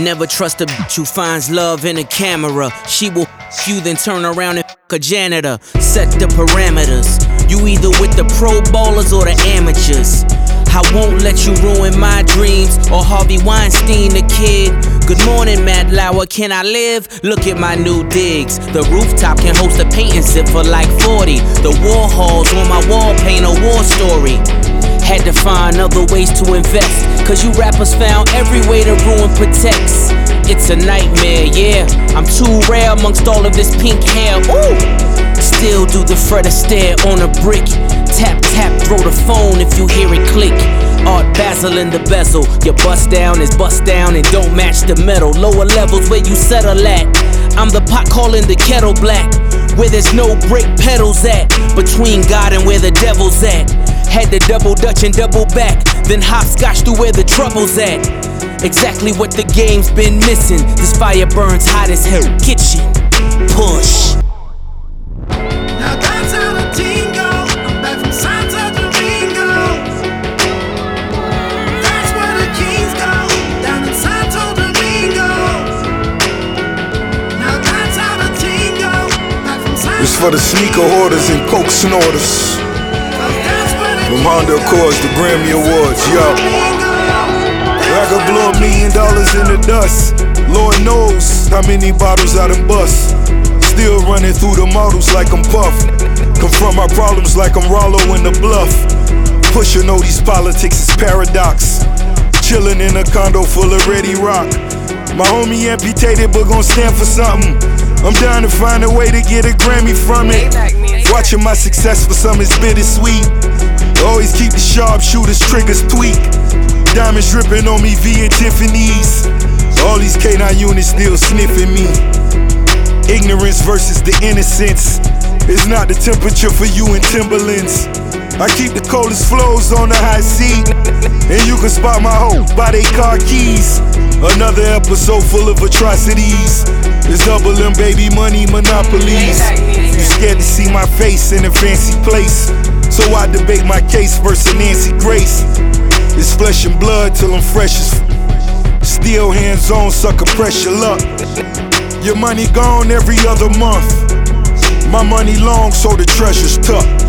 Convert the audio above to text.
Never trust a bitch who finds love in a camera. She will you then turn around and a janitor. Set the parameters. You either with the pro ballers or the amateurs. I won't let you ruin my dreams, or Harvey Weinstein the kid. Good morning, Matt Lauer, can I live? Look at my new digs. The rooftop can host a painting zip for like 40. The war halls on my wall paint a war story. Had to find other ways to invest, cause you rappers found every way to ruin Protects. It's a nightmare, yeah. I'm too rare amongst all of this pink hair. Ooh! Still do the Fred Astaire on a brick. Tap, tap, throw the phone if you hear it click. Art Basel in the bezel. Your bust down is bust down and don't match the metal. Lower levels where you settle at. I'm the pot calling the kettle black. Where there's no brake pedals at. Between God and where the devil's at. Had to double dutch and double back. Then hopscotch through where the trouble's at. Exactly what the game's been missing. This fire burns hot as hell. Kitchen. Push. Now that's how the team goes. I'm back from Santo Domingo. That's where the Kings go. Down in Santo Domingo. Now that's how the team goes. Back from Santo Domingo. It's for the sneaker hoarders and coke snorters. From Honda Accords to Grammy Awards, yo. I could blow $1 million in the dust. Lord knows how many bottles I done bust. Still running through the models like I'm Puff. Confront my problems like I'm Rollo in the Bluff. Pushing all these politics is paradox. Chillin' in a condo full of ready rock. My homie amputated but gon' stand for something. I'm down to find a way to get a Grammy from it. Watching my success for some is bittersweet. Always keep the sharpshooters triggers tweak. Diamonds dripping on me via Tiffany's. All these K9 units still sniffing me. Ignorance versus the innocence. It's not the temperature for you in Timberlands. I keep the coldest flows on the high seat. And you can spot my hoe by they car keys. Another episode full of atrocities. It's double M baby money monopolies. You scared to see my face in a fancy place. So I debate my case versus Nancy Grace. It's flesh and blood till I'm fresh as still hands on, sucker pressure luck. Your money gone every other month. My money long, so the treasure's tough.